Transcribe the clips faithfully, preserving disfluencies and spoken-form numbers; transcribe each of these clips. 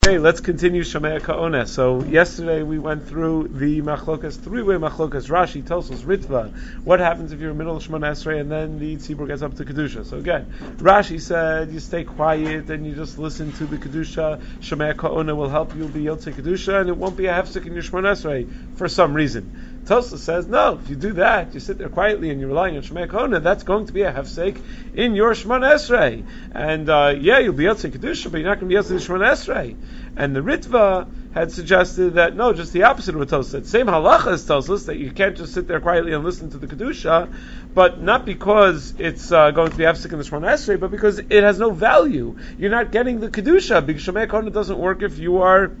Okay, let's continue Shomea Ka'oneh. So yesterday we went through the machlokas, three-way machlokas, Rashi, Tosos, Ritva. What happens if you're in the middle of Shemona Esrei and then the tzibur gets up to Kedusha? So again, Rashi said you stay quiet and you just listen to the Kedusha. Shomea Ka'oneh will help you be Yotzei Kedusha and it won't be a hefsek in your Shemona Esrei for some reason. Tosos says, no, if you do that, you sit there quietly and you're relying on Shemea Ka'oneh, that's going to be a hefsek in your Shemona Esrei. And uh, yeah, you'll be Yotzei Kedusha, but you're not going to be Yotzei Shemona Esrei. And the Ritva had suggested that no, just the opposite of what Tosos said. Same halacha as Tosos, that you can't just sit there quietly and listen to the Kedusha, but not because it's uh, going to be hefsek in the Shemona Esrei, but because it has no value. You're not getting the Kedusha, because Shemea Ka'oneh doesn't work if you are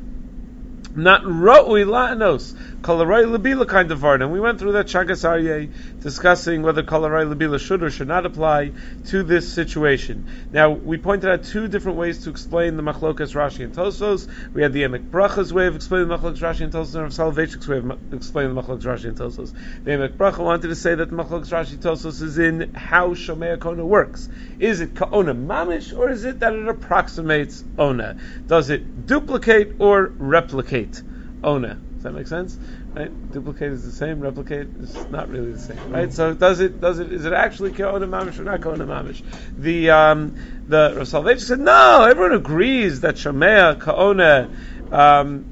not ro'ui la'anos, kalarai labila kind of vard. And we went through that Shagas Aryeh discussing whether kalarai labila should or should not apply to this situation. Now, we pointed out two different ways to explain the machlokas Rashi and Tosos. We had the Emek Bracha's way of explaining the machlokas Rashi and Tosos, and Rav Soloveitchik's way of explaining the machlokas Rashi and Tosos. The Emek Bracha wanted to say that the machlokas Rashi and Tosos is in how Shomea Ka'oneh works. Is it Ka'oneh mamish, or is it that it approximates Oneh? Does it duplicate or replicate Oneh? Does that make sense? Right? Duplicate is the same, replicate is not really the same. Right? So does it does it is it actually Ka'oneh mamish or not Ka'oneh mamish? The um the Rav Soloveitchik said no, everyone agrees that Shomea Ka'oneh um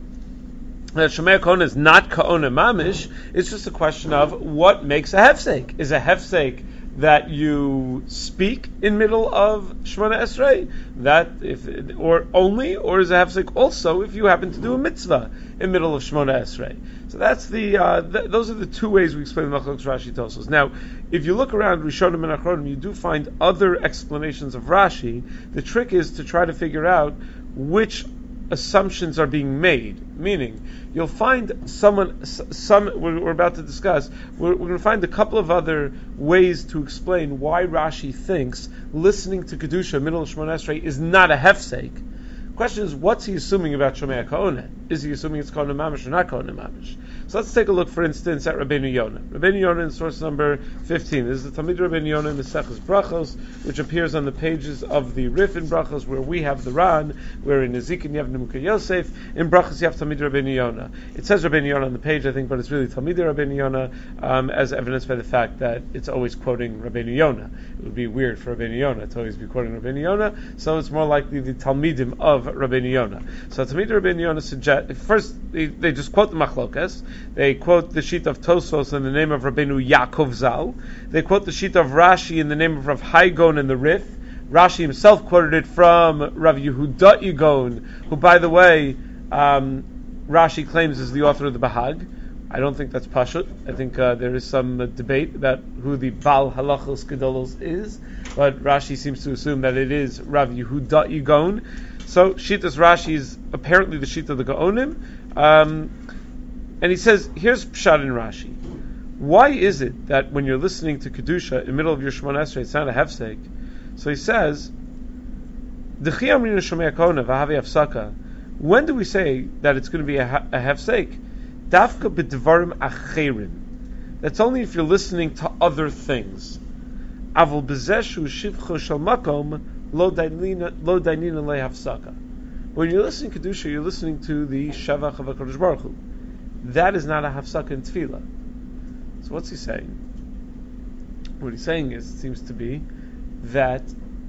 that Shomea Ka'oneh is not Ka'oneh mamish. It's just a question of what makes a hefsek. Is a hefsek that you speak in middle of Shemona Esrei, that if or only, or is a hefsek also if you happen to do a mitzvah in middle of Shemona Esrei? So that's the uh, th- those are the two ways we explain the Machlokes Rashi Tosos. Now, if you look around Rishonim and Achronim, you do find other explanations of Rashi. The trick is to try to figure out which assumptions are being made. Meaning, you'll find someone, some we're, we're about to discuss. We're, we're going to find a couple of other ways to explain why Rashi thinks listening to Kedusha middle of Shemona Esrei is not a hefsek. Question is, what's he assuming about Shomea Ka'oneh? Is he assuming it's Ka'oneh mamish or not Ka'oneh mamish? So let's take a look, for instance, at Rabbeinu Yonah. Rabbeinu Yonah in source number fifteen. This is the Talmid Rabbeinu Yonah in the Seches Brachos, which appears on the pages of the Rif in Brachos, where we have the Ran, where in Ezekiel you have Nimukah Yosef, in Brachos you have Talmid Rabbeinu Yonah. It says Rabbeinu Yonah on the page, I think, but it's really Talmid Rabbeinu Yonah, um, as evidenced by the fact that it's always quoting Rabbeinu Yonah. It would be weird for Rabbeinu Yonah to always be quoting Rabbeinu Yonah, so it's more likely the Talmidim of Rabbeinu Yonah. So Talmid Rabbeinu Yonah suggest first they, they just quote the Machlokas. They quote the sheet of Tosos in the name of Rabbeinu Yaakov Zal. They quote the sheet of Rashi in the name of Rav Haigon in the Rif. Rashi himself quoted it from Rav Yehuda Igon, who, by the way, um, Rashi claims is the author of the Bahag. I don't think that's Pashut. I think uh, there is some uh, debate about who the Bal Halachos Gedolos is, but Rashi seems to assume that it is Rav Yehuda Igon. So Shitas Rashi is apparently the sheet of the Gaonim, um, and he says, here's Pshat in Rashi. Why is it that when you're listening to Kedusha in the middle of your Shemona Esrei, it's not a hefsek? So he says, D'chi amrinu Shomea Ka'oneh v'havi hafsaka. When do we say that it's going to be a, a hefsek? Dafka b'dvarim acherim. That's only if you're listening to other things. Avol b'zeshu shivcho shel makom lo dainina lo dainina lehafsaka. When you're listening to Kedusha, you're listening to the Shavach of HaKadosh Baruch Hu. That is not a hafsaka in tefillah. So what's he saying? What he's saying is, it seems to be that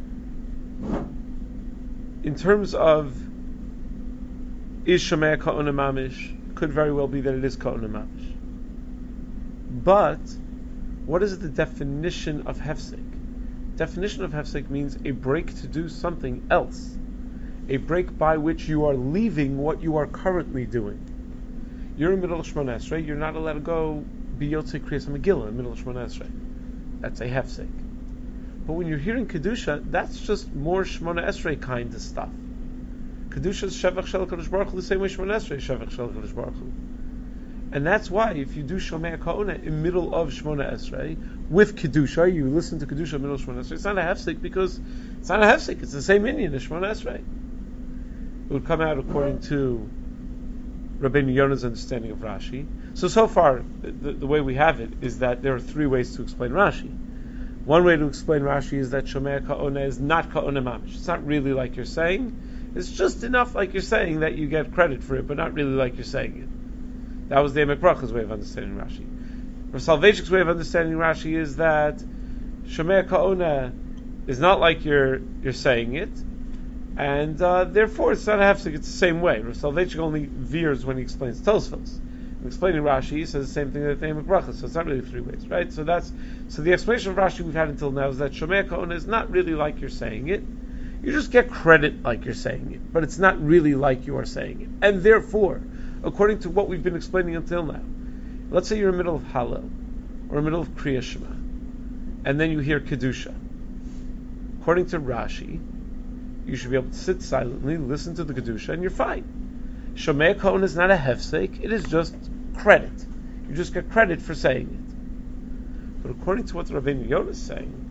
in terms of is Shomea Ka'oneh mamish, could very well be that it is Ka'oneh mamish. But what is the definition of hefsek? Definition of hefsek means a break to do something else, a break by which you are leaving what you are currently doing. You're in the middle of Shemona Esrei, you're not allowed to go be Yotzei Kriyas HaMegillah in the middle of Shemona Esrei. That's a hefsek. But when you're hearing Kedusha, that's just more Shemona Esrei kind of stuff. Kedusha is Shevach Shel HaKadosh Baruch Hu, the same way Shemona Esrei is Shevach Shel HaKadosh Baruch Hu. And that's why if you do Shomea Ka'oneh in the middle of Shemona Esrei, with Kedusha, you listen to Kedusha in the middle of Shemona Esrei, it's not a hefsek because it's not a hefsek, it's the same Indian as Shemona Esrei. It would come out according to Rabbeinu Yonah's understanding of Rashi. So, so far, the, the way we have it is that there are three ways to explain Rashi. One way to explain Rashi is that Shomea Ka'oneh is not Ka'oneh mamish. It's not really like you're saying. It's just enough, like you're saying, that you get credit for it, but not really like you're saying it. That was the Emek Bracha's way of understanding Rashi. Rav Soloveitchik's way of understanding Rashi is that Shomea Ka'ona is not like you're you're saying it, and uh, therefore it's not a hefsek. It's the same way. Rav Soloveitchik only veers when he explains Tosfos. In explaining Rashi, he says the same thing that the Emek Bracha. So it's not really three ways, right? So that's so the explanation of Rashi we've had until now is that Shomea Ka'ona is not really like you're saying it. You just get credit like you're saying it, but it's not really like you are saying it. And therefore, according to what we've been explaining until now, let's say you're in the middle of Hallel, or in the middle of Kriya Shema, and then you hear Kedusha. According to Rashi, you should be able to sit silently, listen to the Kedusha, and you're fine. Shomea Ka'ona is not a hefsek, it is just credit. You just get credit for saying it. But according to what Rabbeinu Yonah is saying,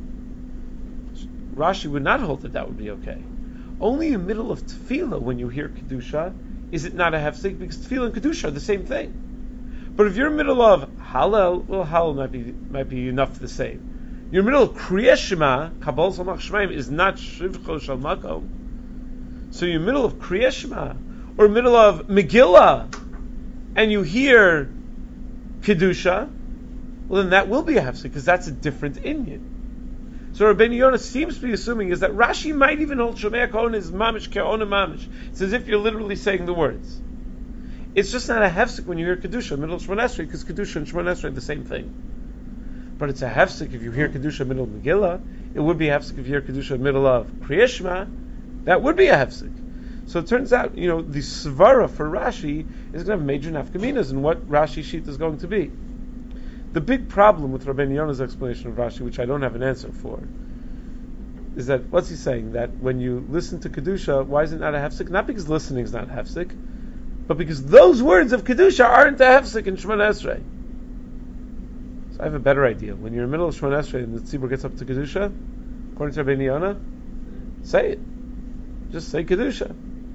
Rashi would not hold that that would be okay. Only in the middle of tefillah, when you hear kedusha, is it not a hefsek, because tefillah and kedusha are the same thing. But if you're in the middle of Hallel, well, Hallel might be might be enough for the same. You're in the middle of Kriya Shema, Kabbalah Samach Shemaim is not Shivcho Shal Makom. So you're in the middle of Kriya Shema, or in the middle of Megillah, and you hear kedusha, well then that will be a hefsek, because that's a different inyan. So Rabbeinu Yonah seems to be assuming is that Rashi might even hold Shomea Ka'ona is mamish ke'ona mamish. It's as if you're literally saying the words. It's just not a hefsek when you hear Kedusha in the middle of Shemon Esrei, because Kedusha and Shemon Esrei are the same thing. But it's a hefsek if you hear Kedusha in the middle of Megillah. It would be a hefsek if you hear Kedusha in the middle of Kriya Shema. That would be a hefsek. So it turns out, you know, the svara for Rashi is going to have major nafkaminas in what Rashi sheet is going to be. The big problem with Rabbeinu Yonah's explanation of Rashi, which I don't have an answer for, is that, what's he saying? That when you listen to Kedusha, why is it not a hefsek? Not because listening is not a hefsek, but because those words of Kedusha aren't a hefsek in Shemon Esrei. So I have a better idea. When you're in the middle of Shemon Esrei and the tzibur gets up to Kedusha, according to Rabbeinu Yonah, say it. Just say Kedusha.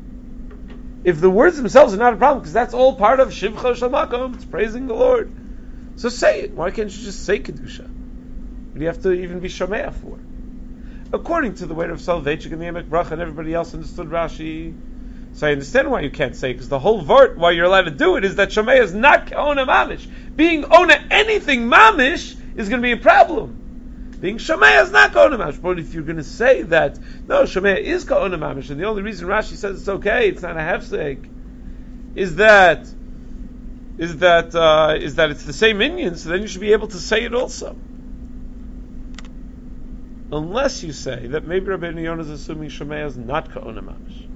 If the words themselves are not a problem, because that's all part of Shivcha Shel Makom, it's praising the Lord. So say it. Why can't you just say Kedusha? What do you have to even be Shomea for? According to the way of Soloveitchik and the Emek Bracha and everybody else understood Rashi, so I understand why you can't say it, because the whole vart why you're allowed to do it is that Shomea is not Ona Mamish. Being Ona anything Mamish is going to be a problem. Being Shomea is not Ona Mamish. But if you're going to say that, no, Shomea is Ona Mamish, and the only reason Rashi says it's okay, it's not a hefsek, is that is that uh, is that it's the same inyan, so then you should be able to say it also. Unless you say that maybe Rabbeinu Yonah is assuming Shomea is not Ka'ona Mamish.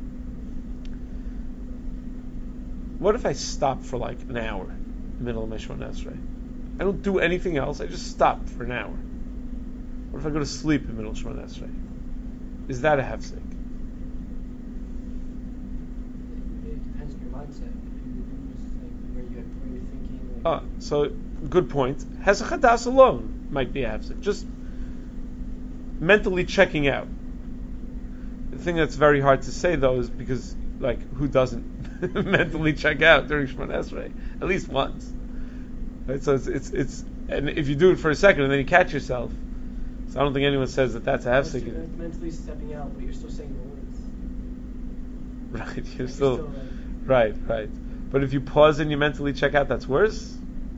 What if I stop for like an hour in the middle of my Shemon Esrei? I don't do anything else, I just stop for an hour. What if I go to sleep in the middle of Shemon Esrei? Is that a hefsek? It depends on your mindset. Where you where you're thinking. Ah, so good point. Hesach Hadas alone might be a hefsek. Just mentally checking out. The thing that's very hard to say though is because, like, who doesn't mentally check out during Shemon Esrei? At least once. Right? So it's, it's it's and if you do it for a second and then you catch yourself, so I don't think anyone says that that's a hefsek. You're mentally stepping out, but you're still saying the words. Right, you're Like still, you're still like, right, right. But if you pause and you mentally check out, that's worse.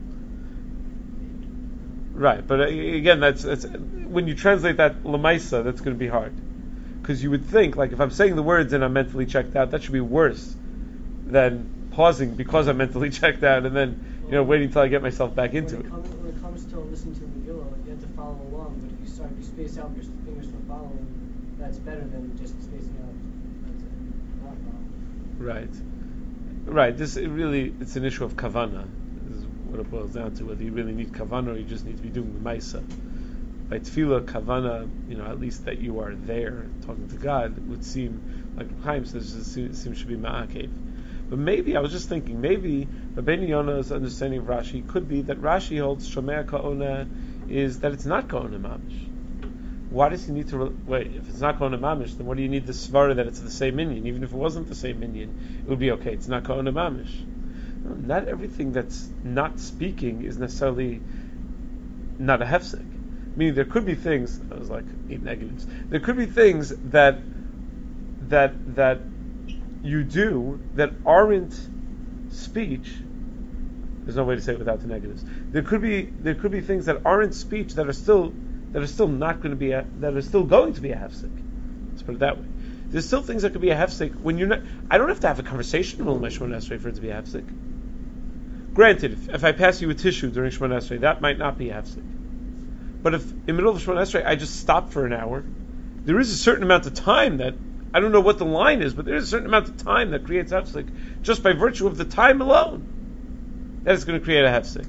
Right, but uh, again, that's, that's when you translate that lamaisa, that's going to be hard, because you would think, like, if I'm saying the words and I'm mentally checked out, that should be worse than pausing because I'm mentally checked out and then, you know, waiting until I get myself back into when it. it. Comes, when it comes to listening to Megillah, you have to follow along. But if you start, if you space out, your fingers still following. That's better than just spacing out. That's it. Not following. Right, right. This it really, it's an issue of kavana. Is what it boils down to. Whether you really need kavana or you just need to be doing the maisa. By tefillah, kavana, you know, at least that you are there talking to God, it would seem like Chaim says it seems to be ma'akev. But maybe, I was just thinking, maybe Rabbeinu Yonah's understanding of Rashi could be that Rashi holds Shomea Ka'ona is that it's not Ka'ona Mamish. Why does he need to, re- wait, if it's not Ka'ona Mamish, then what do you need the svara that it's the same inyan? Even if it wasn't the same inyan, it would be okay, it's not Ka'ona Mamish. No, not everything that's not speaking is necessarily not a hefsek. Meaning there could be things, I was like eight negatives, there could be things that, that, that you do that aren't speech. There's no way to say it without the negatives. There could be there could be things that aren't speech that are still that are still not going to be a, that are still going to be a hefsek. Let's put it that way. There's still things that could be a hefsek when you're not. I don't have to have a conversation in the middle of my Shemona Esrei for it to be a hefsek. Granted, if, if I pass you a tissue during Shemona Esrei, that might not be a hefsek. But if in the middle of Shemona Esrei I just stop for an hour, there is a certain amount of time that I don't know what the line is, but there is a certain amount of time that creates hefsek just by virtue of the time alone. That is going to create a hefsek.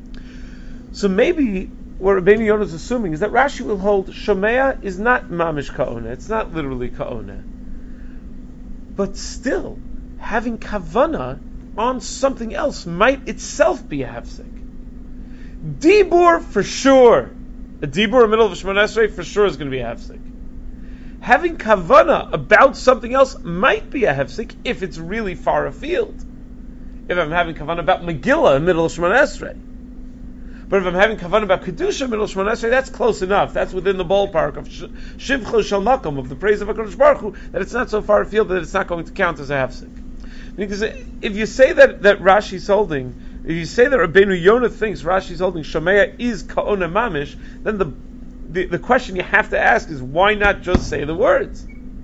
So maybe what Rabbeinu Yonah is assuming is that Rashi will hold Shomea is not mamish ka'ona. It's not literally ka'ona. But still, having kavana on something else might itself be a hefsek. Dibur for sure. A dibur in the middle of a Shemona Esrei for sure is going to be a hefsek. Having kavana about something else might be a hefsek if it's really far afield. If I'm having kavana about Megillah in the middle of Shemona Esrei. But if I'm having kavanah about kedusha middle of Shemona Esrei, that's close enough. That's within the ballpark of shivcha shel makom, of the praise of HaKadosh Baruch Hu, that it's not so far afield that it's not going to count as a hefsek. Because if you say that that Rashi's holding, if you say that Rabbeinu Yonah thinks Rashi's holding Shomea is ka'ona mamish, then the, the the question you have to ask is why not just say the words?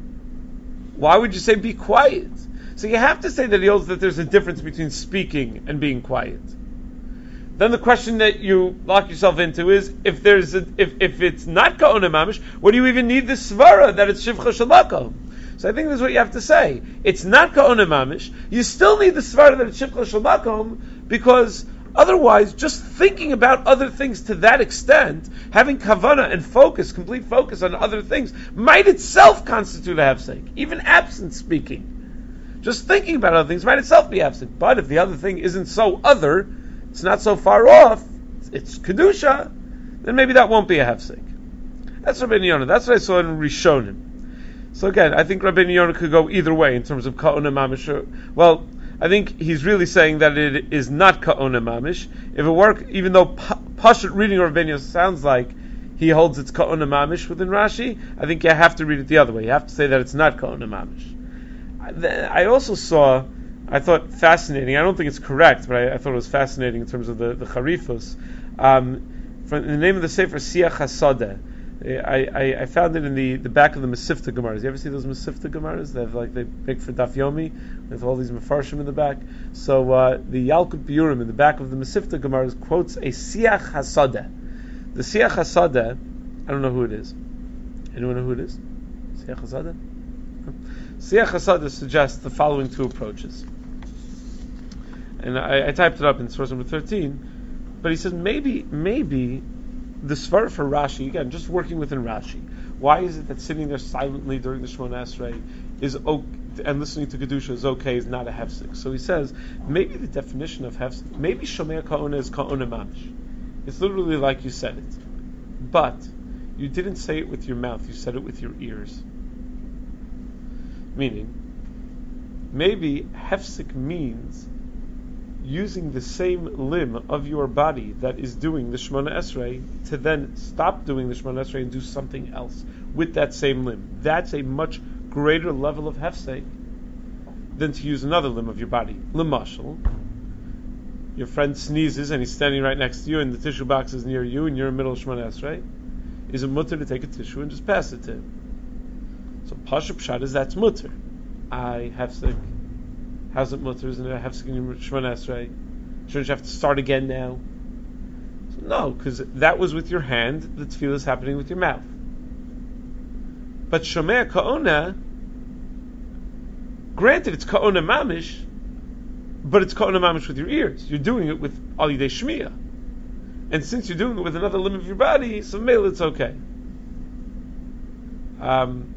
Why would you say be quiet? So you have to say that he holds that there's a difference between speaking and being quiet. Then the question that you lock yourself into is, if there's a, if if it's not ka'ona mamish, what do you even need the svara that it's shivcha shel makom? So I think this is what you have to say. It's not ka'ona mamish. You still need the svara that it's shivcha shel makom, because otherwise, just thinking about other things to that extent, having kavana and focus, complete focus on other things, might itself constitute a hefsek, even absent speaking. Just thinking about other things might itself be hefsek. But if the other thing isn't so other, it's not so far off, it's kedusha, then maybe that won't be a hefsek. That's Rabbeinu Yonah. That's what I saw in Rishonim. So again, I think Rabbeinu Yonah could go either way in terms of ka'ona mamish. Well, I think he's really saying that it is not ka'ona mamish. If it work, even though Pashut reading of Rabbeinu Yonah sounds like he holds it's ka'ona mamish within Rashi, I think you have to read it the other way. You have to say that it's not ka'ona mamish. I also saw, I thought fascinating, I don't think it's correct, but I, I thought it was fascinating in terms of the, the charifos. Um, from the name of the Sefer Siach HaSodeh, I, I, I found it in the, the back of the Masifta Gemaras. You ever see those Masifta Gemaras? They have like they make for Daf Yomi with all these Mefarshim in the back. So uh, the Yalkut Biurim in the back of the Masifta Gemaras quotes a Siach HaSodeh. The Siach HaSodeh, I don't know who it is. Anyone know who it is? Siach HaSodeh? Siach HaSodeh suggests the following two approaches. And I, I typed it up in source number thirteen, but he says maybe, maybe the svara for Rashi, again, just working within Rashi, why is it that sitting there silently during the Shemona Esrei is okay, and listening to Kedusha is okay, is not a hefsek? So he says, maybe the definition of hefsek, maybe Shomea Ka'ona is Ka'ona Mamish. It's literally like you said it. But you didn't say it with your mouth, you said it with your ears. Meaning, maybe hefsek means using the same limb of your body that is doing the Shemona Esrei to then stop doing the Shemona Esrei and do something else with that same limb. That's a much greater level of hefsek than to use another limb of your body. L'mashal, your friend sneezes and he's standing right next to you and the tissue box is near you and you're in the middle of Shemona Esrei. Is it mutter to take a tissue and just pass it to him? So Pashup Pshat is that's mutter. I hefsek. How's it mutter? Isn't it a hefsek in Shemona Esrei? Shouldn't you have to start again now? So no, because that was with your hand. The tefillah is happening with your mouth. But Shomea Ka'ona, granted it's Ka'ona Mamish, but it's Ka'ona Mamish with your ears. You're doing it with Al Yidei Shmiya. And since you're doing it with another limb of your body, so maybe it's okay. Um,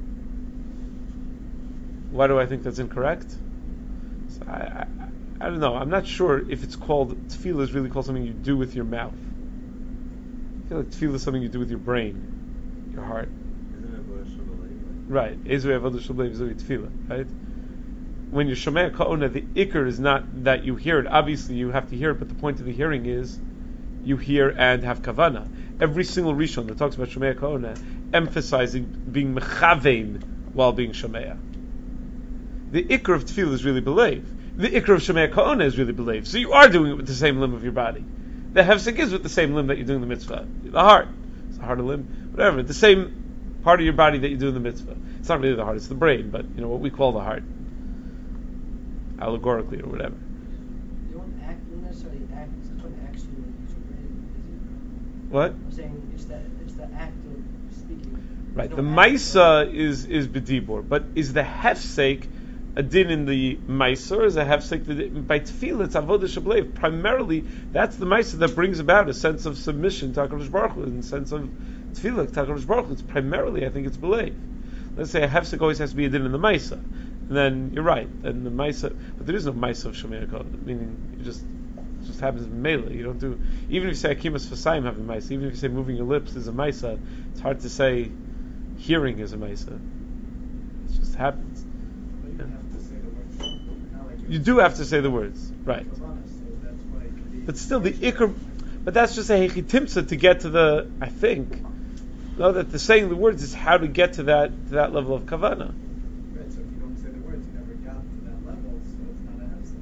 why do I think that's incorrect? I, I, I don't know. I'm not sure if it's called tefillah is really called something you do with your mouth. I feel like tefillah is something you do with your brain, your heart. Right. Ezu avodah shablev is tefillah. Right. When you're shomea ka'ona, the ikar is not that you hear it. Obviously, you have to hear it, but the point of the hearing is you hear and have kavana. Every single rishon that talks about shomea ka'ona emphasizing being mechavein while being shomea. the ikr of tefillah is really belief. The ikr of Shomei Ka'ona is really belief. So you are doing it with the same limb of your body. The hefsek is with the same limb that you're doing the mitzvah. The heart. It's the heart of limb. Whatever. The same part of your body that you do in the mitzvah. It's not really the heart, it's the brain, but you know what we call the heart. Allegorically or whatever. You don't act, you don't necessarily act, it's not an action when you use your brain, is it? What? I'm saying it's the, it's the act of speaking. Right. You The don't act, maisa is, is bedibur, but is the hefsek a din in the maisa, or is a hefsek the, by tefillah, it's avodah shablev. Primarily, that's the maisa that brings about a sense of submission to HaKadosh Baruch Hu, in the sense of tefillah to HaKadosh Baruch Hu. It's primarily, I think it's belev. Let's say a hefsek always has to be a din in the maisa. And then you're right, then the maisa, but there is no maisa of Shomei Ka'ona, meaning it just it just happens in melee. You don't do, even if you say akimas fasayim have a maisa, even if you say moving your lips is a maisa, it's hard to say hearing is a maisa. It just happens. But you have to say the words. Not like You do have to say the words, right? So that's why it could be- But still, the ikr, but that's just a hechitimsa to get to the, I think, no, that the saying the words is how to get to that to that level of kavana. Right, so if you don't say the words, you never got to that level, so it's not a hefsek.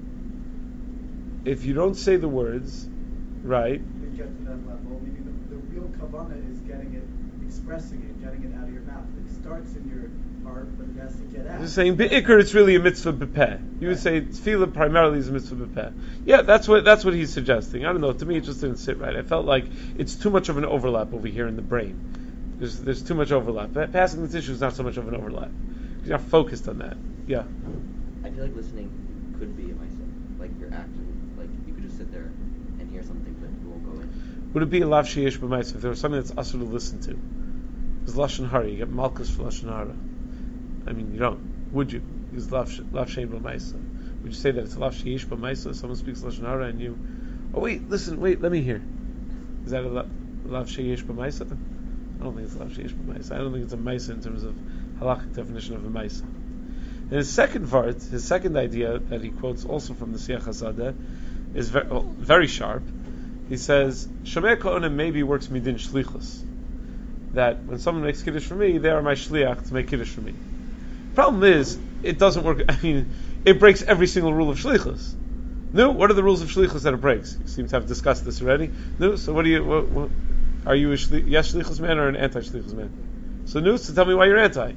If you don't say the words, right? You get to that level, meaning the, the real kavana is getting it, expressing it, getting it out of your mouth. It starts in your heart, but it has to get out. You're saying be'ikr, it's really a mitzvah b'peh. You would say tefillah primarily is a mitzvah b'peh. Yeah, that's what that's what he's suggesting. I don't know. To me, it just didn't sit right. I felt like it's too much of an overlap over here in the brain. There's there's too much overlap. Passing the tissue is not so much of an overlap. You're not focused on that. Yeah. I feel like listening could be a myself. Like you're actually, like you could just sit there and hear something, but you won't go in. Would it be a lav sheyesh b'maisa if there was something that's asur to listen to? It's lashon hara. You get malchus for lashon hara. I mean, you don't. Would you? It's lav lav sheyesh b'maisa. Would you say that it's lav sheyesh b'maisa? Someone speaks lashon hara and you, oh wait, listen, wait, let me hear. Is that a lav sheyesh b'maisa? I don't think it's lav sheyesh b'maisa. I don't think it's a maisa in terms of halakhic definition of a maisa. And his second part, his second idea that he quotes also from the Siach HaZadeh is very, well, very sharp. He says, Shomei Ka'ona maybe works midin shlichus. That when someone makes kiddush for me, they are my shliach to make kiddush for me. Problem is, it doesn't work, I mean, it breaks every single rule of shlichus. No, what are the rules of shlichus that it breaks? You seem to have discussed this already. No, so what do you, what, what, are you a shli, yes shlichus man or an anti-shlichus man? So no, so tell me why you're anti.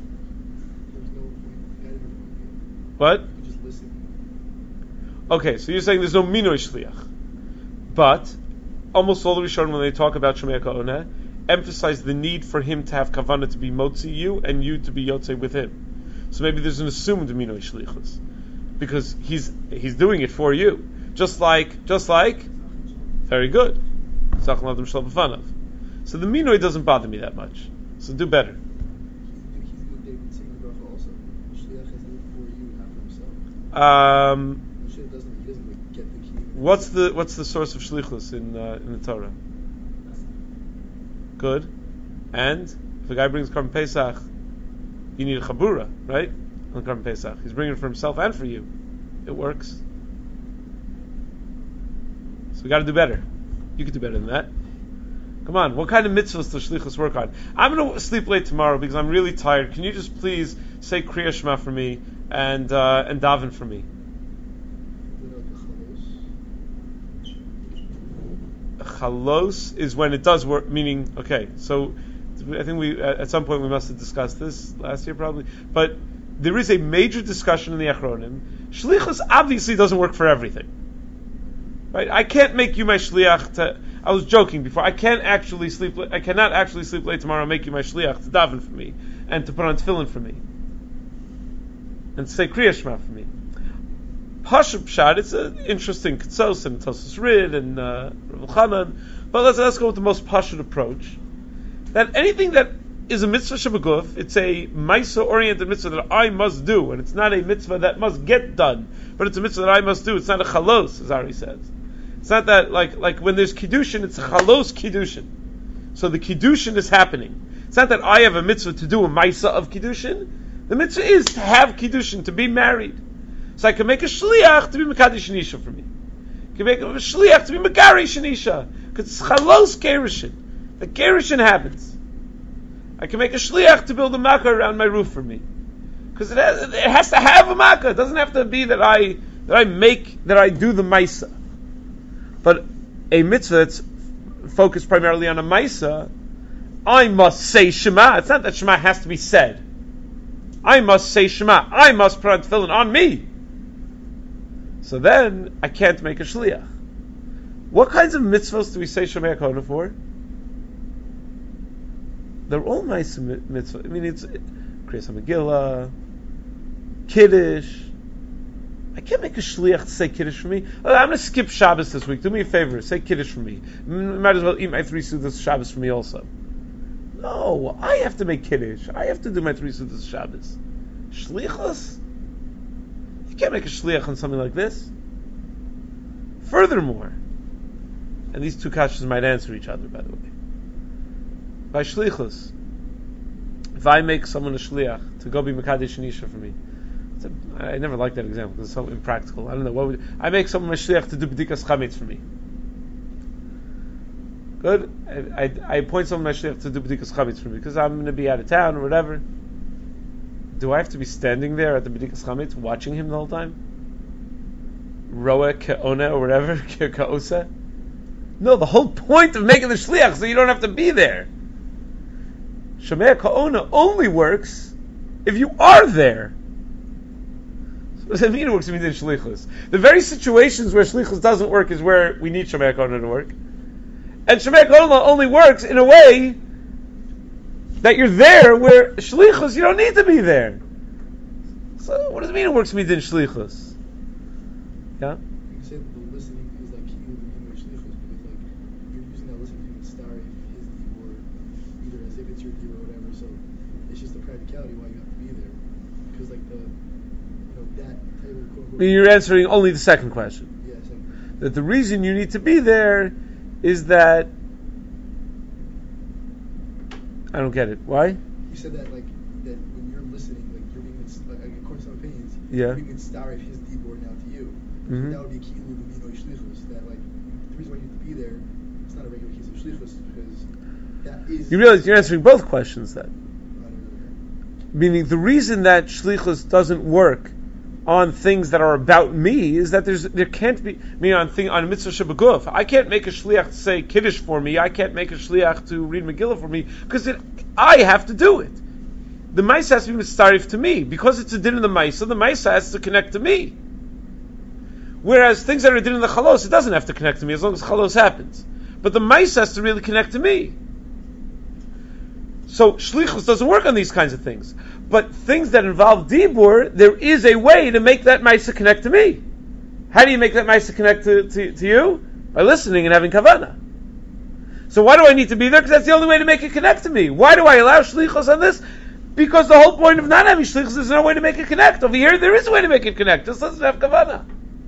What? Okay, so you're saying there's no minoi shliach, but almost all the Rishonim, when they talk about Shomei Ka'ona, emphasize the need for him to have kavanah to be motzi you and you to be yotze with him. So maybe there's an assumed minoi shlichus because he's he's doing it for you, just like just like very good. So the minoi doesn't bother me that much. So do better. Um, what's the what's the source of shlichus in uh, in the Torah? Good, and if a guy brings Karban Pesach, you need a chabura, right? On Karban Pesach, he's bringing it for himself and for you. It works. So we got to do better. You could do better than that. Come on, what kind of mitzvahs does shlichus work on? I'm going to sleep late tomorrow because I'm really tired. Can you just please say Kriya Shema for me and uh, and daven for me? Chalos is when it does work, meaning, okay, so I think we, at some point we must have discussed this last year probably, but there is a major discussion in the Achronim. Shlichus obviously doesn't work for everything. Right? I can't make you my shliach to, I was joking before, I can't actually sleep, I cannot actually sleep late tomorrow and make you my shliach to daven for me, and to put on tefillin for me, and to say Kriya Shema for me. Pashup Pshat, it's an interesting Ketsos and Tosos Rid and uh, Rav Chanan, but let's let's go with the most Pashut approach. That anything that is a mitzvah shabaguf, it's a Maisa oriented mitzvah that I must do, and it's not a mitzvah that must get done, but it's a mitzvah that I must do. It's not a chalos, as Ari says. It's not that like like when there's kiddushin, it's a chalos kiddushin. So the kiddushin is happening. It's not that I have a mitzvah to do a Maisa of kiddushin. The mitzvah is to have kiddushin, to be married. So I can make a shliach to be mekadosh shanisha for me. I can make a shliach to be megari shanisha because it's chalos gerushin. The gerushin happens. I can make a shliach to build a makkah around my roof for me because Because it has, it has to have a makkah. It doesn't have to be that I that I make that I do the maisa. But a mitzvah that's focused primarily on a maisa, I must say Shema. It's not that Shema has to be said. I must say Shema. I must put on tefillin on me. So then I can't make a shliach. What kinds of mitzvahs do we say Shema Kona for? They're all nice mitzvahs. I mean, it's Kriyas HaMegillah, Kiddush. I can't make a shliach to say Kiddush for me. I'm going to skip Shabbos this week. Do me a favor. Say Kiddush for me. Might as well eat my three sudas Shabbos for me also. No, I have to make Kiddush. I have to do my three sudas Shabbos. Shlichus? You can't make a shliach on something like this. Furthermore, and these two kashas might answer each other, by the way. By shlichus, if I make someone a shliach to go be mekadesh nisha for me, it's a, I never like that example because it's so impractical. I don't know what would, I make someone a shliach to do b'dikas chametz for me. Good. I, I, I appoint someone a shliach to do b'dikas chametz for me because I'm going to be out of town or whatever. Do I have to be standing there at the b'dikas chametz watching him the whole time? Roa ke'ona or whatever ke'osa. No, the whole point of making the shliach so you don't have to be there. Shomea Ka'ona only works if you are there. So what does that mean it works if you did shlichus? The very situations where shlichus doesn't work is where we need Shomea Ka'ona to work. And Shomea Ka'ona only works in a way that you're there where shlichus, you don't need to be there. So what does it mean it works if you did shlichus? Yeah? You can say that the listening is like key to the meaning of shlichus because like you're using that listening to the star his or either as if it's your deal or whatever. So it's just the practicality why you have to be there because like the you know that type of quote unquote. You're answering only the second question. Yeah, second. That the reason you need to be there is that I don't get it. Why? You said that like that when you're listening, like you're being like according to some opinions, Yeah. you're being star his deal now to you. Mm-hmm. That would be a key to the meaning of shlichus. That like the reason why you have to be there, it's not a regular case of shlichus because that is. You realize you're answering both questions then. I don't know. Meaning the reason that shlichus doesn't work on things that are about me is that there's there can't be I mean on thing on mitzvah shebaguf. I can't make a shliach to say kiddush for me. I can't make a shliach to read Megillah for me because it, I have to do it. The Maisa has to be mitzarif to me because it's a din in the Maisa. The Maisa has to connect to me. Whereas things that are din in the chalos, it doesn't have to connect to me as long as chalos happens. But the Maisa has to really connect to me. So shlichus doesn't work on these kinds of things. But things that involve dibur, there is a way to make that Maisa connect to me. How do you make that Maisa connect to, to, to you? By listening and having kavanah. So why do I need to be there? Because that's the only way to make it connect to me. Why do I allow shlichus on this? Because the whole point of not having shlichus is no way to make it connect. Over here, there is a way to make it connect. Just doesn't have kavanah.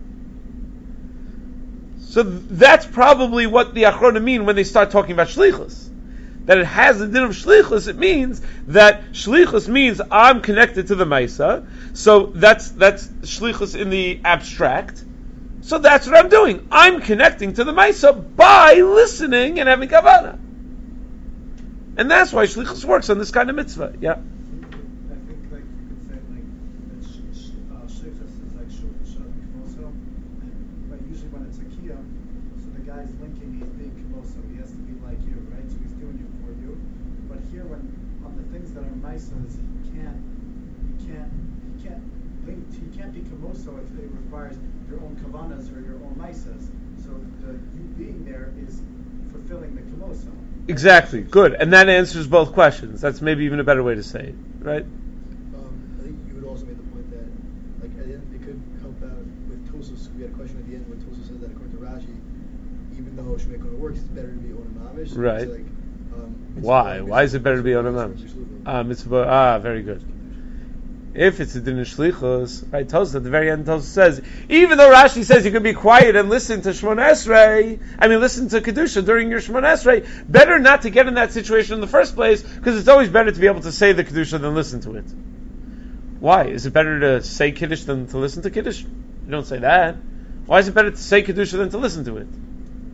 So that's probably what the Achronim mean when they start talking about shlichus. That it has the din of shlichus, it means that shlichus means I'm connected to the Maisa. So that's that's shlichus in the abstract. So that's what I'm doing. I'm connecting to the Maisa by listening and having kavanah. And that's why shlichus works on this kind of mitzvah. Yeah. I think like you could say like that sh- sh- uh, shlichus is like shul shul kimoso, but usually when it's a kiyah, so the guy's linking, he's being kimoso. He has to be like you, right? So he's doing it for you. But here, when on the things that are maisas, he can't, he can't, he can't link. He can't be kimoso if it requires your own kavanas or your own maisas. So the you being there is fulfilling the kimoso. Exactly. Good. And that answers both questions. That's maybe even a better way to say it, right? Um, I think you would also make the point that, like, at the end, it could help out with Tosos. We had a question at the end where Tosos says that according to Rashi, even though Shemei Kona works, it's better to be Onam Mamish. Right. Like, um, Why? Why is it better to be Onam Mamish? Ah, mitzvah. Ah, very good. If it's a din of shlichus, right? Tosos at the very end, Tosos says, even though Rashi says you can be quiet and listen to Shmona Esrei, I mean, listen to Kedusha during your Shmona Esrei, better not to get in that situation in the first place, because it's always better to be able to say the Kedusha than listen to it. Why? Is it better to say Kiddush than to listen to Kiddush? You don't say that. Why is it better to say Kedusha than to listen to it?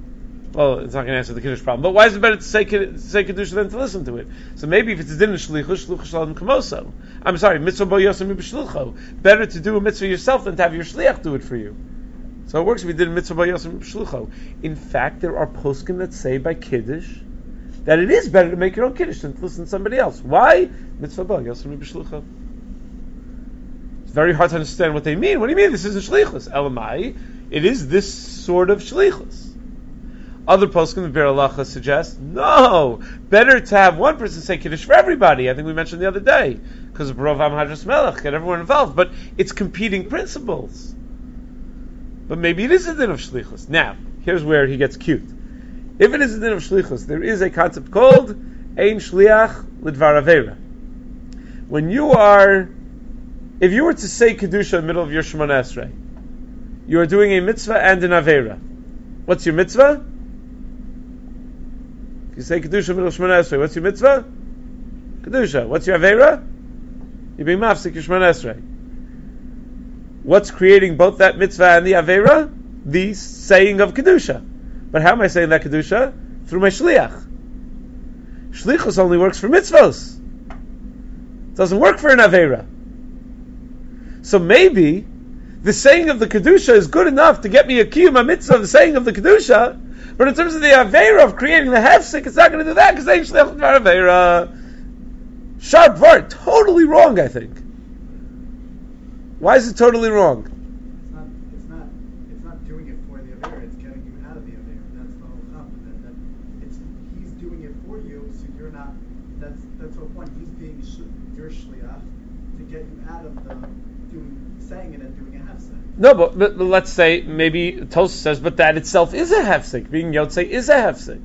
Well, it's not going to answer the Kiddush problem. But why is it better to say, to say Kedusha than to listen to it? So maybe if it's a din of shlichus, shlichus shalom kamoso. I'm sorry, mitzvah bo yosem b'shlicho. Better to do a mitzvah yourself than to have your shliach do it for you. So it works if you did a mitzvah bo yosem b'shlicho. In fact, there are poskim that say by Kiddush that it is better to make your own Kiddush than to listen to somebody else. Why? Mitzvah bo yosem b'shlicho. It's very hard to understand what they mean. What do you mean? This isn't shlichus. Elamai, it is this sort of shlichus. Other poskim, the Be'er Halacha suggests, no, better to have one person say Kiddush for everybody. I think we mentioned the other day, because of Rav Am Hadras Melech, get everyone involved. But it's competing principles. But maybe it is a din of shlichus. Now, here's where he gets cute. If it is a din of shlichus, there is a concept called Ein Shliach L'Dvar Aveira. When you are, if you were to say Kedusha in the middle of your Shemona Esrei, you are doing a mitzvah and an Aveira. What's your mitzvah? You say Kedusha middle Shemona Esrei. What's your mitzvah? Kedusha. What's your Aveira? You being mafsik your Shemona Esrei. What's creating both that mitzvah and the Aveira? The saying of Kedusha. But how am I saying that Kedusha? Through my Shliach. Shlichus only works for mitzvos. It doesn't work for an Aveira. So maybe the saying of the Kedusha is good enough to get me a kiyum a mitzvah, the saying of the Kedusha. But in terms of the Aveira of creating the hefsek, it's not going to do that because they ain't shliach l'dvar Aveira. Sharp word, totally wrong, I think. Why is it totally wrong? It's not. It's not. It's not doing it for the Aveira. It's getting you out of the Aveira. That's the whole chap. That, that it's he's doing it for you, so you're not. That's that's the whole point. He's being sh- your shliach to get you out of the doing saying it and doing a hefsek. No, but, but, but let's say maybe Tosfos says, but that itself is a hefsek. Being yotzei is a hefsek.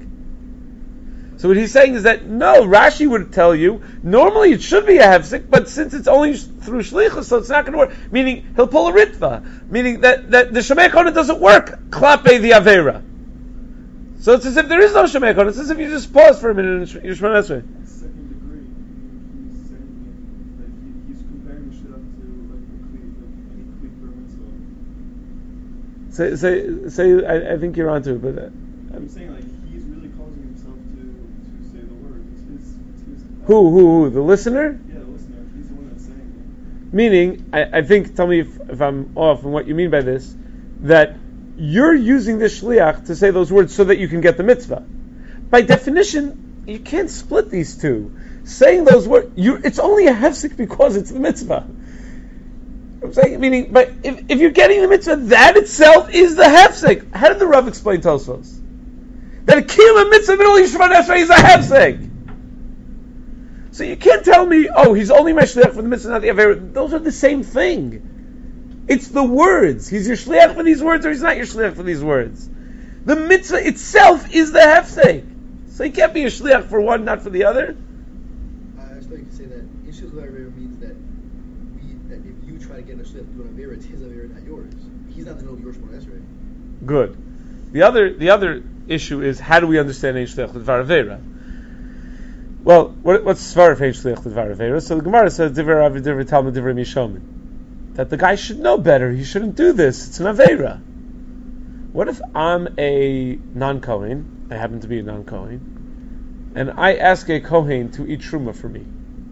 So what he's saying is that no, Rashi would tell you normally it should be a hefsek, but since it's only through shlichus, so it's not going to work. Meaning he'll pull a ritva, meaning that, that the shemei kohen doesn't work. Klape the avera. So it's as if there is no shemei kohen. It's as if you just pause for a minute in your Shemona Esrei. Second degree, he's saying that he, he's comparing shit up to like a cleat, like any cleat per mitzvah. Say, say, say. I, I think you're onto it, but uh, I'm saying like he's really causing himself to to say the word. It's his. It's his who, who, who, the listener? Yeah, the listener. He's the one that's saying it. Meaning, I, I think. Tell me if, if I'm off in what you mean by this. That you're using this shliach to say those words so that you can get the mitzvah. By definition, you can't split these two. Saying those words, you, it's only a hefsek because it's the mitzvah. I'm saying, meaning, but if, if you're getting the mitzvah, that itself is the hefsek. How did the Rav explain Tosfos? That a kiyum mitzvah middle Yishvan Esrei is a hefsek. So you can't tell me, oh, he's only my shliach for the mitzvah, not the aver. Those are the same thing. It's the words. He's your shliach for these words, or he's not your shliach for these words. The mitzvah itself is the hefsek. So you can't be a shliach for one, not for the other. I still you can say that Ishul Avera means that we that if you try to get a shliach to do an Avera, it's his Avera, not yours. He's not in the middle of your Shemona Esrei. Good. The other the other issue is how do we understand ein shliach l'dvar Avera? Well, what, what's svar of ein shliach l'dvar Avera? So the Gemara says divrei Rav, divrei Talmud, divrei Mishomin. That the guy should know better. He shouldn't do this. It's an Avera. What if I'm a non-Kohen, I happen to be a non-Kohen, and I ask a Kohen to eat truma for me?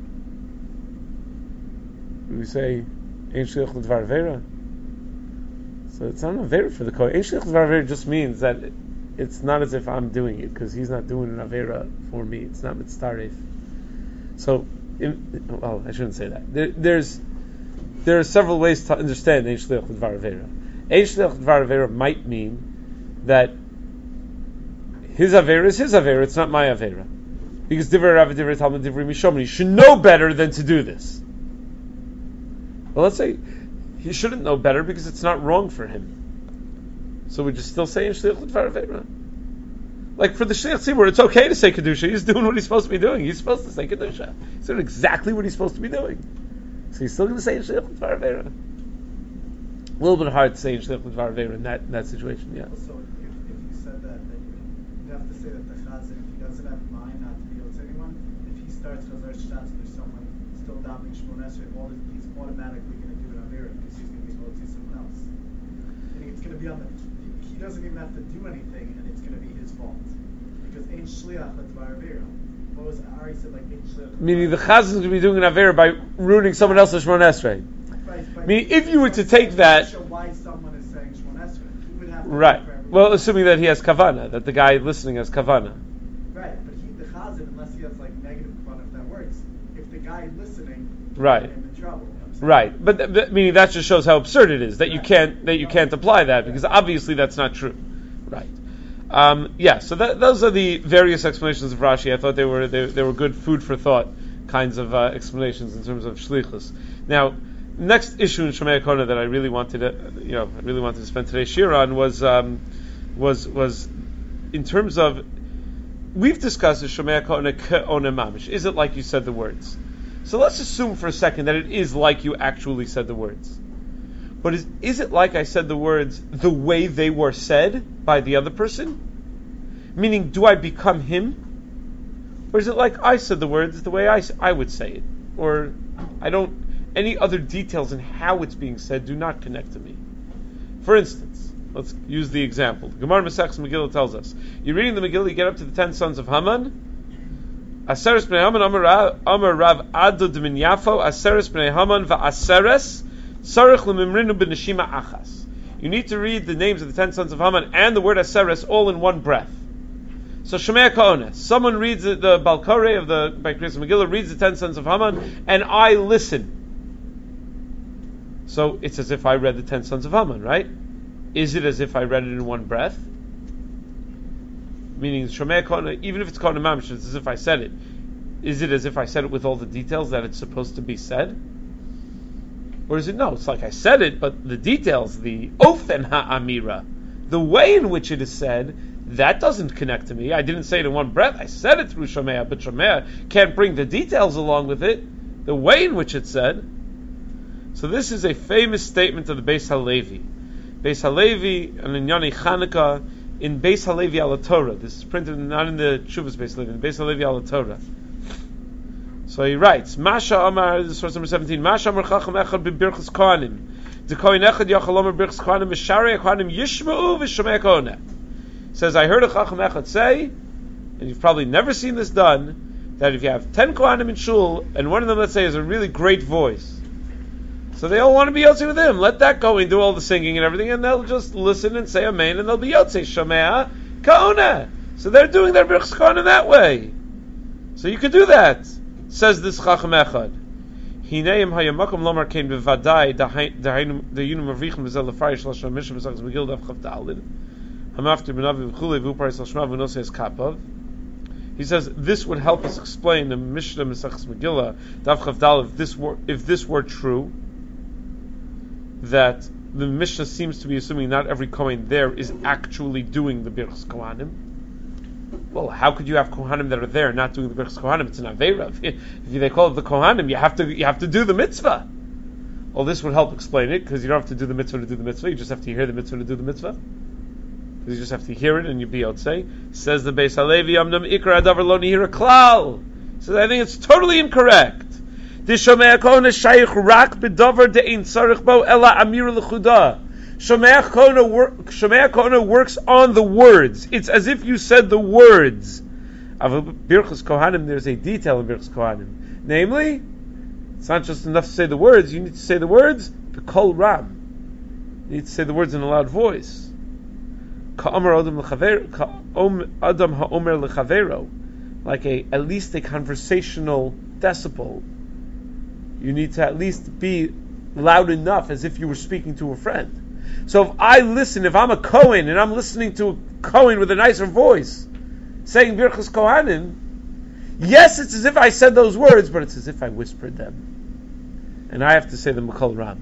Would we say, Ein Shliach L'Dvar Avera? So it's not an Avera for the Kohen. Ein Shliach L'Dvar Avera just means that it, it's not as if I'm doing it, because he's not doing an Avera for me. It's not mitztaref. So, in, well, I shouldn't say that. There, there's There are several ways to understand Ein Shliach L'Dvar Avera. Ein Shliach L'Dvar Avera might mean that his Avera is his Avera, it's not my Avera. Because Divrei Rav, Divrei Talmud, Divrei Mishomin, he should know better than to do this. Well, let's say he shouldn't know better because it's not wrong for him. So we just still say Ein Shliach L'Dvar Avera. Like for the Shliach Tzibur, it's okay to say Kedusha. He's doing what he's supposed to be doing. He's supposed to say Kedusha. He's doing exactly what he's supposed to be doing. So he's still going to say Ein Shliach L'Dvar Avera. A little bit hard to say Ein Shliach L'Dvar Avera in that in that situation, yeah. Also, if, if you said that, then you have to say that the chazan, if he doesn't have mind not to be able to anyone, if he starts chazar shots and there's someone still davening Shemona Esrei, all this, he's automatically going to do an avera because he's going to be able to see someone else. And it's going to be on the. He, he doesn't even have to do anything, and it's going to be his fault because ain't shliach l'dvar avera. What was Ari said like ain't shliach? Meaning the chazan is going to be doing an avera by ruining someone else's Shmon Esrei. Right, but Meaning, if you were to take that, show why someone is saying Shmon Esrei, he would have to right? for everyone. Well, assuming that he has kavana, that the guy listening has kavana. Right, but he the chazan, unless he has like negative kavana, if that works. If the guy listening, Right. is in trouble. You know what I'm saying? Right, but th- th- meaning that just shows how absurd it is that you Right. can't that you can't apply that because obviously that's not true. Right. Um, yeah. So that, those are the various explanations of Rashi. I thought they were they, they were good food for thought kinds of uh, explanations in terms of shlichus. Now, next issue in Shomei Kona that I really wanted to you know I really wanted to spend today's shir on was um, was was in terms of we've discussed the Shomei Kona ke'ona mamish. Is it like you said the words? So let's assume for a second that it is like you actually said the words. But is, is it like I said the words the way they were said by the other person? Meaning, do I become him? Or is it like I said the words the way I, I would say it? Or I don't, any other details in how it's being said do not connect to me. For instance, let's use the example. The Gemara Masechus Megillah tells us, you're reading the Megillah, you get up to the ten sons of Haman, Aseres bnei Haman Amar Rav Ado d'min Yafo Aseres bnei Haman va'aseres Sarich l'mimrinu b'neshima achas. You need to read the names of the ten sons of Haman and the word Aseres all in one breath. So Shomei Ka'ona, someone reads the, the Balkore of the by Kriyas Megillah reads the ten sons of Haman and I listen. So it's as if I read the ten sons of Haman, right? Is it as if I read it in one breath? Meaning Shomei Ka'ona, even if it's Ka'ona Mamish, it's as if I said it. Is it as if I said it with all the details that it's supposed to be said? Or is it no? It's like I said it, but the details, the ofen ha'amira, the way in which it is said, that doesn't connect to me. I didn't say it in one breath. I said it through Shomei, but Shomei can't bring the details along with it. The way in which it's said. So this is a famous statement of the Beis Halevi. Beis Halevi and in Yoni Chanukah. In Beis Halevi al Torah, this is printed not in the Chuvas Beis Halevi, in Beis Halevi al Torah. So he writes, Masha Amar, this is source number seventeen, Masha Amar Chacham Echad b'Birchas Kohanim, the Kohen Echad Yachal Amar Birchas Kohanim, Misharei Kohanim Yishma'u v'Shomei Ka'ona. Says, I heard a Chacham Echad say, and you've probably never seen this done, that if you have ten Kohanim in Shul, and one of them, let's say, has a really great voice, so they all want to be Yotzei with him. Let that go and do all the singing and everything, and they'll just listen and say Amen, and they'll be Yotzei Shomea Ka'ona. So they're doing their Birchas Kohanim that way. So you could do that, says this Chacham Echad. Hineim hayamakom lomar kein bevadai da'ayinu mavrichim v'zel lefarish l'shma mishim v'zachas Megillah daf chav dalid hamafter b'navi v'chulei v'uparis l'shma v'nosei kapav. He says this would help us explain the Mishnah Mesachas Megillah daf chav dalid if this were if this were true, that the Mishnah seems to be assuming not every Kohen there is actually doing the Birchas Kohanim. Well, how could you have Kohanim that are there not doing the Birchas Kohanim? It's an Aveira. If, if they call it the Kohanim, you have to you have to do the mitzvah. Well, this would help explain it, because you don't have to do the mitzvah to do the mitzvah. You just have to hear the mitzvah to do the mitzvah. Because you just have to hear it and you'll be Yotzei. Says the Beis Halevi, Amnam Ikra Adavar Lo Nihira Klal. Says, I think it's totally incorrect. The Shomei Ka'ona Shaykh Rak B'Davar De'in Tzarich Bo Ela Amir L'Chuda. Shomei Ka'ona wor- Shomei Ka'ona works on the words. It's as if you said the words. Of Birchas Kohanim, there's a detail in Birchas Kohanim. Namely, it's not just enough to say the words. You need to say the words B'Kol Ram. You need to say the words in a loud voice. Ka'amar Adam L'Chaver Ka'om Adam Ha'omer L'Chavero, like a at least a conversational decibel. You need to at least be loud enough as if you were speaking to a friend. So if I listen, if I'm a Kohen and I'm listening to a Kohen with a nicer voice saying Birchas Kohanim, yes, it's as if I said those words, but it's as if I whispered them. And I have to say them B'Kol Ram.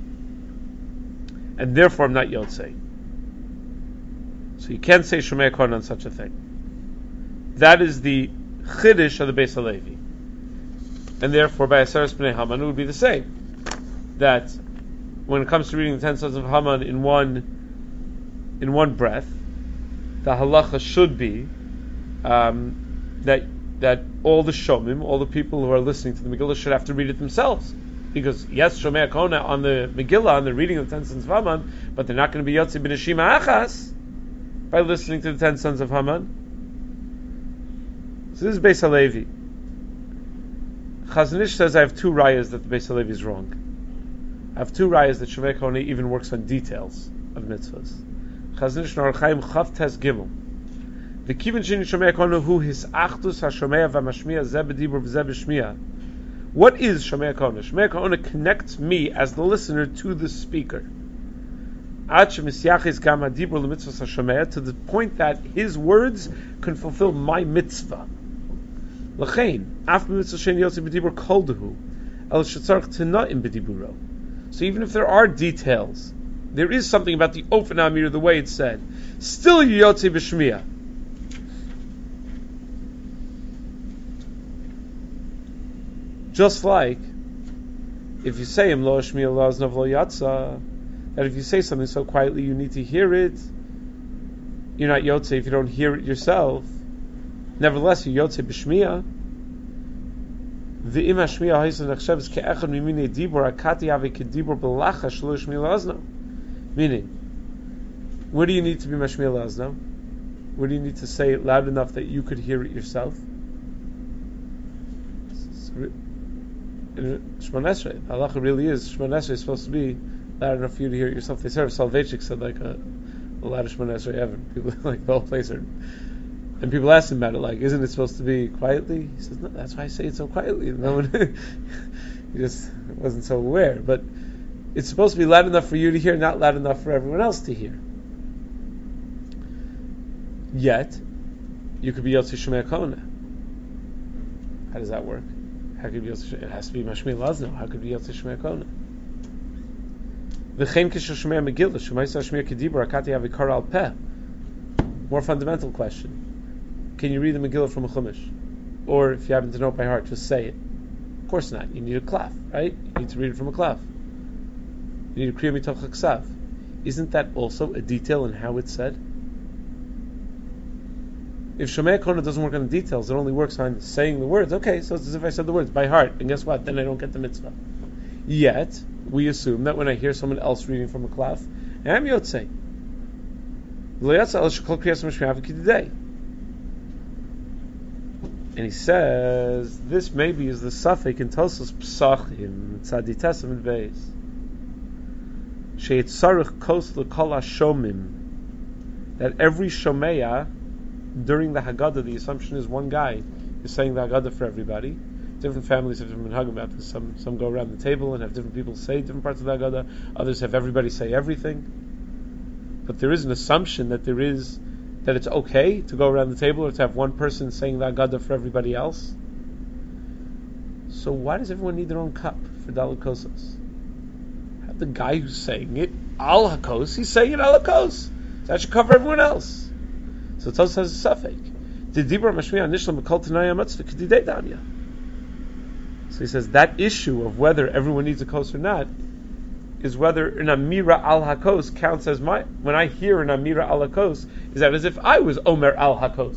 And therefore I'm not Yotzei. So you can't say Shomei Kohen on such a thing. That is the Chiddush of the Beis Halevi. And therefore, by Aseres B'nei Haman, it would be the same. That when it comes to reading the ten sons of Haman in one in one breath, the halacha should be um, that that all the shomim, all the people who are listening to the Megillah, should have to read it themselves. Because yes, Shomei Ka'ona on the Megillah, on the reading of the ten sons of Haman, but they're not going to be Yotzei B'neshima Achas. by listening to the ten sons of Haman. So this is Beis Halevi. Chazon Ish says I have two rayas that the Beis Halevi is wrong. I have two rayas that Shomei Kona even works on details of mitzvahs. Chazon Ish Nor Chaim Chav Tes Gimel. The Kivin Shini Shomei Kona Hu His Achdus HaShomei VaMashmiya Zeh B'Dibur V'Zeh B'Shmiya. What is Shomei Kona? Shomei Kona connects me as the listener to the speaker. To the point that his words can fulfill my mitzvah. So even if there are details, there is something about the Ofen Amir, the way it's said. Still Yotze B'Shmiya. Just like if you say Im Lo Shmiya Lo Aznav Lo Yatsa, that if you say something so quietly you need to hear it, you're not Yotze if you don't hear it yourself. Nevertheless, you're Yotze B'Shmiya. V'im hashmiya ha'isen nachshavs ke'echad mimine dibur akati ave kedibur b'lacha shelo shmiya la'azno. Meaning, where do you need to be mashmiya la'azno? Where do you need to say it loud enough that you could hear it yourself? Shemon Esrei. Halacha really is, Shemon Esrei is supposed to be loud enough for you to hear it yourself. They said Soloveitchik said like a, the loudest Shemon Esrei ever. People like the whole place are. And people asked him about it, like, isn't it supposed to be quietly? He says, no, that's why I say it so quietly. No one, he just wasn't so aware. But it's supposed to be loud enough for you to hear, not loud enough for everyone else to hear. Yet, you could be Yotze Shomei Kona. How does that work? How could it be Yotze Shomei? It has to be Mashmiya Lazno. How could it be Yotze Shomei Kona? V'chein kisho Shomei Megillah, Shomei Sa Shomei Kedibur, Akati Avikar Al Peh. More fundamental question. Can you read the Megillah from a Chumash? Or if you happen to know it by heart, just say it. Of course not. You need a klaf, right? You need to read it from a klaf. You need a kriya mitoch haksav. Isn't that also a detail in how it's said? If Shomei Kona doesn't work on the details, it only works on saying the words. Okay, so it's as if I said the words by heart. And guess what? Then I don't get the mitzvah. Yet, we assume that when I hear someone else reading from a klaf, I'm yotzei. Lo yatsa al shekol kriyas mishmiyav k'didei. And he says, this maybe is the suffix in Tosos Psachim, Tzaditesim and Beis. Sheyitzarech kos l'kol hashomim. That every Shomeya, during the Haggadah, the assumption is one guy is saying the Haggadah for everybody. Different families have different minhagim about this. Some, some go around the table and have different people say different parts of the Haggadah. Others have everybody say everything. But there is an assumption that there is that it's okay to go around the table or to have one person saying the Haggadah for everybody else. So why does everyone need their own cup for Daled Kosos? Have the guy who's saying it al hakos, he's saying it al hakos. So that should cover everyone else. So Tosos has a suffix. So he says that issue of whether everyone needs a kos or not is whether an Amira al Hakos counts as my, when I hear an Amira al Hakos, is that as if I was Omer al Hakos.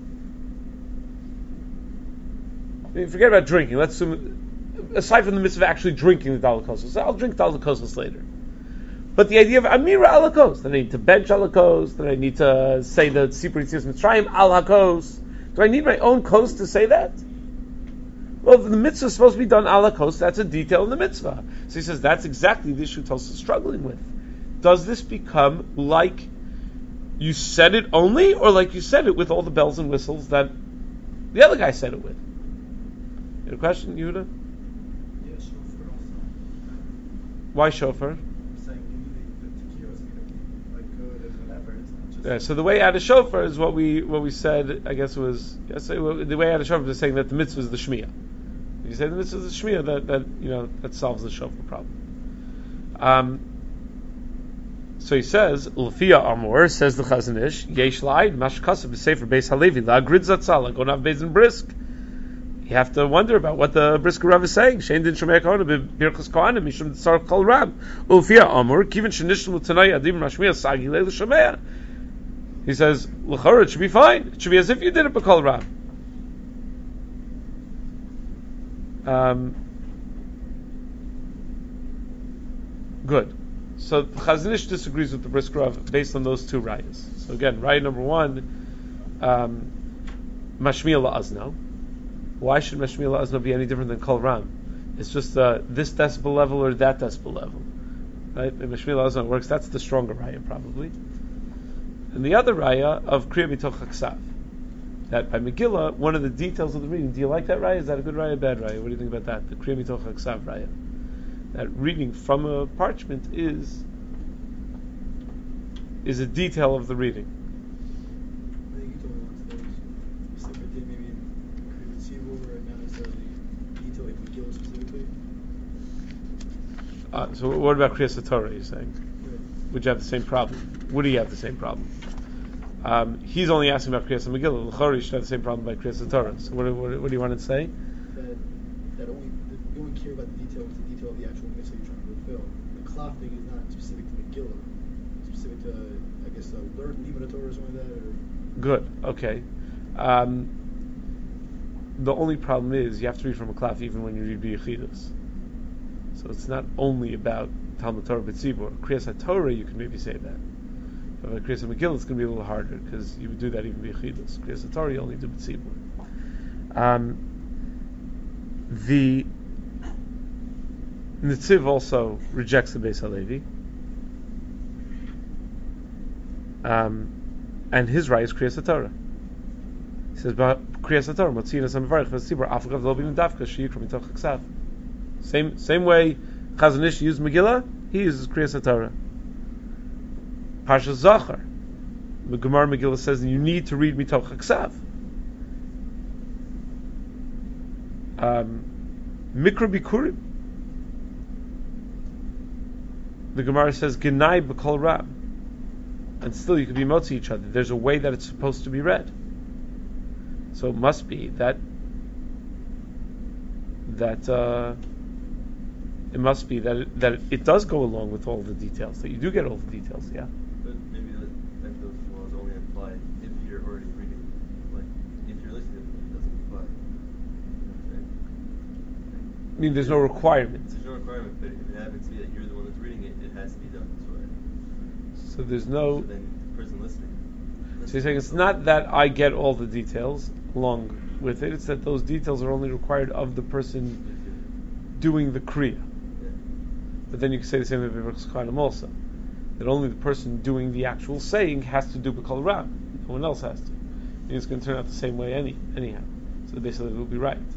I mean, forget about drinking. Let's assume, aside from the mitzvah of actually drinking the Daled Kosos, so I'll drink Daled Kosos later. But the idea of Amira al Hakos, that I need to bench al Hakos, that I need to say the Sipur Yitzias Mitzrayim al Hakos. Do I need my own kos to say that? Well, if the mitzvah is supposed to be done ala kos, that's a detail in the mitzvah. So he says that's exactly the issue Tosos is struggling with. Does this become like you said it only, or like you said it with all the bells and whistles that the other guy said it with? You have a question, Yehuda? Yeah, shofar also. Why shofar? I'm saying maybe the, the tekiah is going to be like good and whatever. It's not just. Yeah, so the way out of shofar is what we what we said. I guess was yes, the way out of shofar is saying that the mitzvah is the shmiyah. If you say the mitzvah is the shmiyah, that that you know that solves the shofar problem. Um, so he says, L'fia Amor, says the Chazon Ish, Yesh La'id, Mashkasa b'Sefer Beis Halevi, La'agrid Zatzal, Gonav Bezin Brisk. You have to wonder about what the Brisker Rav is saying. Shein din Shomei Kona b'Birchas Kohanim, Mishum Tzar Kol Ram. L'fia Amor, Kivin Shenishlu Tanai Adim Mashmiya Sagi Leil Shomei. He says, L'chor, it should be fine. It should be as if you did it b'Kol Ram. Um, good. So Chazon Ish disagrees with the Brisker Rav based on those two rayas. So again, right number one, um, Mashmiel la'azno. Why should Mashmiel la'azno be any different than Kol Ram? It's just uh, this decibel level or that decibel level. Right? And Mashmiel la'azno works, that's the stronger raya probably. And the other raya of Kriya Mitoch HaKsav. That by Megillah, one of the details of the reading, do you like that raya? Is that a good raya or bad raya? What do you think about that? The Kriya Mitoch HaKsav raya. That reading from a parchment is is a detail of the reading. I think you told me once there's a separate thing, maybe in Kriya Tzibur, or not necessarily detail in Megillah specifically. Uh, so what about Kriya Satorah, you're saying? Right. Would you have the same problem? Would he have the same problem? Um, he's only asking about Kriyas Megillah. L'chori should have the same problem by Kriyas Torah. So what, what, what do you want to say? That, that only, that you only care about the detail with the detail of the actual mitzvah you're trying to fulfill. The cloth thing is not specific to Megillah. It's specific to, I guess, uh, learn Limud Torah or something like that. Or... Good. Okay. Um, the only problem is you have to read from a cloth even when you read B'Yechidus. So it's not only about Talmud Torah B'Tzibur. Kriyas Torah, you can maybe say that. But Kriyas Megillah, it's going to be a little harder because you would do that even B'Yechidus. Kriyas Torah, you only do B'Tzibur. Um, the Netziv also rejects the Beis Halevi. Um, and his right is Kriyas Torah. He says, "But Kriyas Torah, Motzinas Hamavarich V'Tzibur, Afagav Lo B'Nim Dafka Sheyikra Mitoch HaKsav." Same same way Chazon Ish used Megillah, he uses Kriyas Torah. Parsha Zachar, the Gemara Megillah says you need to read Mitoch HaKsav. Um, Mikra Bikurim. The Gemara says Genai B'Kol Ram, and still you could be motzi each other. There's a way that it's supposed to be read. So it must be that that uh, it must be that it, that it, it does go along with all the details. That you do get all the details. Yeah. But maybe that, that those laws only apply if you're already reading. Like, if you're listening, it doesn't apply. You know what I'm saying? I mean, there's no requirement. There's no requirement, but if it happens to be that you're the one that's reading it, it has to be done this way. So there's no. So then the person listening. So you're saying it's not that I get all the details along with it. It's that those details are only required of the person doing the kriya. Yeah. But then you can say the same with Berachos Kohanim also. That only the person doing the actual saying has to do B'Kol Ram. No one else has to. And it's going to turn out the same way any anyhow. So basically it will be right.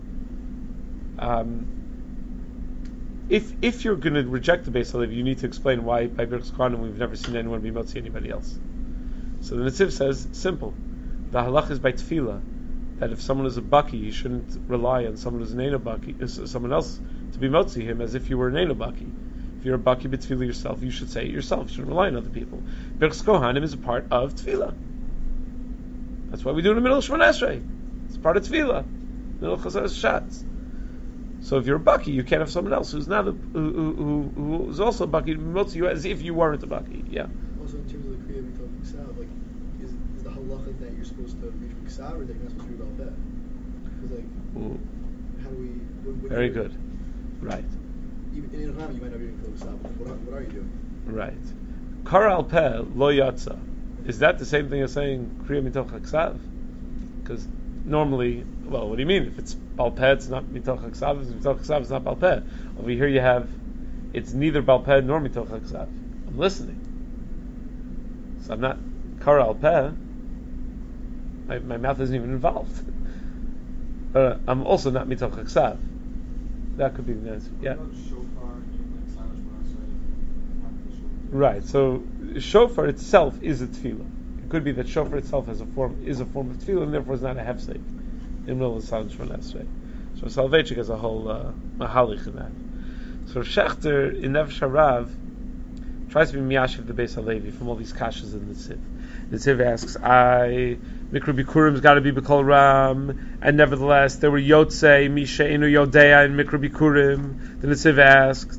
Um, if if you're going to reject the Beis Halevi, you need to explain why by Berachos Kohanim we've never seen anyone be motzi anybody else. So the Netziv says, simple. The halach is by tefillah, that if someone is a baki, you shouldn't rely on someone who's an eno baki, uh, someone else to be motzi him as if you were an eno baki. If you're a baki b'tefillah yourself, you should say it yourself. You shouldn't rely on other people. Berachos Kohanim is a part of tefillah. That's why we do it in the middle of Shemona Esrei. It's part of tefillah. Middle of Chazar Shatz. So if you're a baki, you can't have someone else who's not a, who, who, who, who's also a baki motzi you as if you weren't a baki. Yeah. Also, in terms of the Kriya Mitoch HaKsav, like, is, is the halacha that you're supposed to read from Ksav or that you're not supposed to read about that? Because, like, Ooh. how do we... When, when Very you're- good. Right. Even in Ilham, you might not be reading from Ksav, but what are, what are you doing? Right. Kar al peh lo yatsa. Is that the same thing as saying Kriya Mitoch HaKsav? Because normally, well, what do you mean? If it's Bal Peh, it's not Mitoch HaKsav. If it's Mitoch HaKsav, it's not Bal Peh. Over here you have, it's neither Bal Peh nor Mitoch HaKsav. I'm listening. So I'm not Kar al peh. My, my mouth isn't even involved. Uh, I'm also not Mitoch HaKsav. That could be the answer. Yeah. What about shofar in like Spanish when I say Right. So shofar itself is a tefillah. It could be that shofar itself has a form is a form of tefillah, and therefore is not a hefsek in the middle of the Shemona Esrei. So Soloveitchik has a whole uh, mahalich in that. So Shechter in Nefesh Harav tries to be miyashiv the Beis Halevi from all these kashas in the Tziv. The Tziv asks, "I Mikra Bikurim's got to be B'Kol Ram, and nevertheless there were Yotzei Misha Inu Yodea in Mikra Bikurim." Then the Tziv asked.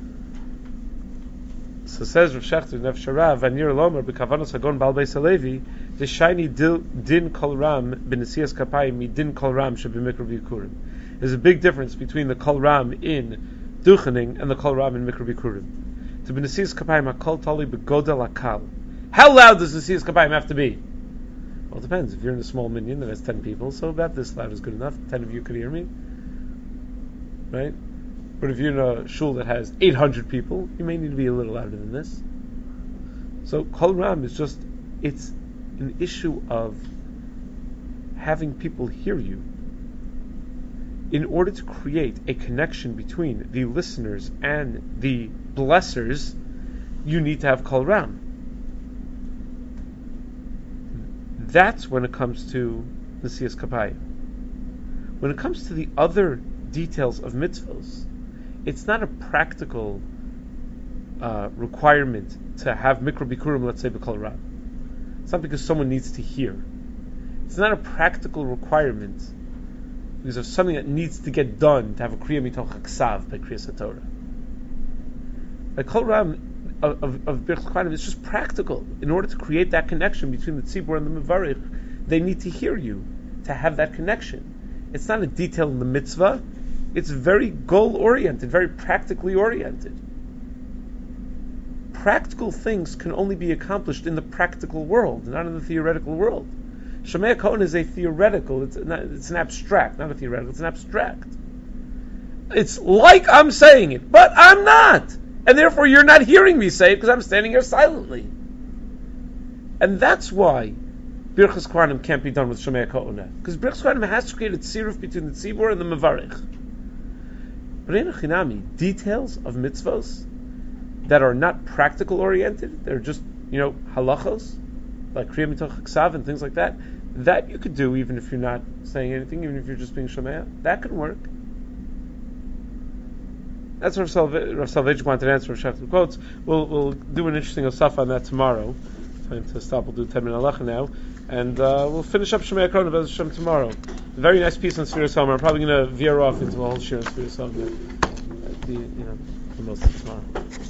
So says Rav Shechter Nefesh Harav, "Vanir Lomer b'Kavanos Hagon Bal Beis Halevi, the shiny din Kol Ram b'Nesias Kapayim mi din Kol Ram sheb'Mikra Bikurim." There's a big difference between the Kol Ram in Duchening and the Kol Ram in Mikra Bikurim. To b'Nesias Kapayim hakol tali b'Godel hakal. How loud does the Siyas Kapayim have to be? Well, it depends. If you're in a small minyan that has ten people, so about this loud is good enough. Ten of you could hear me, right? But if you're in a shul that has eight hundred people, you may need to be a little louder than this. So Kol Ram is just, it's an issue of having people hear you. In order to create a connection between the listeners and the blessers, you need to have Kol Ram. That's when it comes to the Siyas Kapayim. When it comes to the other details of mitzvos, it's not a practical uh, requirement to have mikra bikurim, let's say, b'kol ram. It's not because someone needs to hear. It's not a practical requirement because of something that needs to get done to have a kriya mitoch haksav by kriyas haTorah. Like kol ram of of, of Birchas Kohanim, it's just practical. In order to create that connection between the tzibur and the mevarich, they need to hear you to have that connection. It's not a detail in the mitzvah. It's very goal-oriented, very practically oriented. Practical things can only be accomplished in the practical world, not in the theoretical world. Shomei HaKohen is a theoretical, it's, not, it's an abstract, not a theoretical, it's an abstract. It's like I'm saying it, but I'm not. And therefore you're not hearing me say it because I'm standing here silently. And that's why Birchas Kohanim can't be done with Shomei HaKohen. Because Birchas Kohanim has to create a tziruf between the tzibur and the mevarich. But in Chinami, details of mitzvos that are not practical oriented, they're just, you know, halachos, like Kriya Mitoch Haksav and things like that, that you could do even if you're not saying anything, even if you're just being Shomea. That could work. That's what Rav Soloveitchik wanted to answer Rav Shachar quotes. We'll we'll do an interesting osaf on that tomorrow. Time to stop. We'll do ten minute halacha now, and uh, we'll finish up Shemei HaKohen Bez Hashem tomorrow. A very nice piece on Sfiras Homer. I'm probably going to veer off into a whole shir on Sfiras Homer at the you know for most of tomorrow.